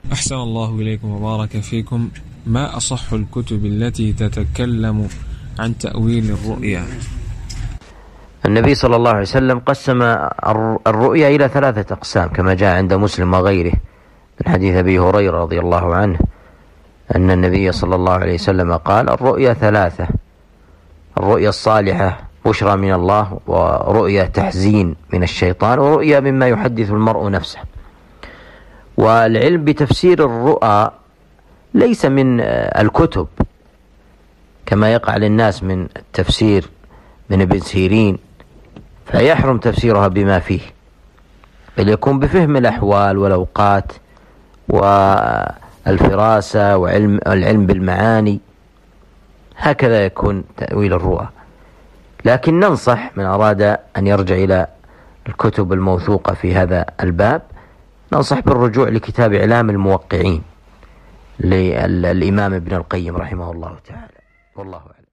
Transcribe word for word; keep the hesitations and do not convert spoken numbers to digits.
أحسن الله إليكم وبارك فيكم. ما أصح الكتب التي تتكلم عن تأويل الرؤيا؟ النبي صلى الله عليه وسلم قسم الرؤيا إلى ثلاثة أقسام كما جاء عند مسلم وغيره من حديث أبي هريرة رضي الله عنه أن النبي صلى الله عليه وسلم قال: الرؤيا ثلاثة: الرؤيا الصالحة بشرى من الله، ورؤيا تحزين من الشيطان، ورؤيا مما يحدث المرء نفسه. والعلم بتفسير الرؤى ليس من الكتب كما يقع للناس من التفسير من ابن سيرين، فيحرم تفسيرها بما فيه، بل يكون بفهم الأحوال والأوقات والفراسة وعلم العلم بالمعاني، هكذا يكون تأويل الرؤى. لكن ننصح من أراد أن يرجع إلى الكتب الموثوقة في هذا الباب، ننصح بالرجوع لكتاب إعلام الموقعين للإمام ابن القيم رحمه الله تعالى، والله أعلم.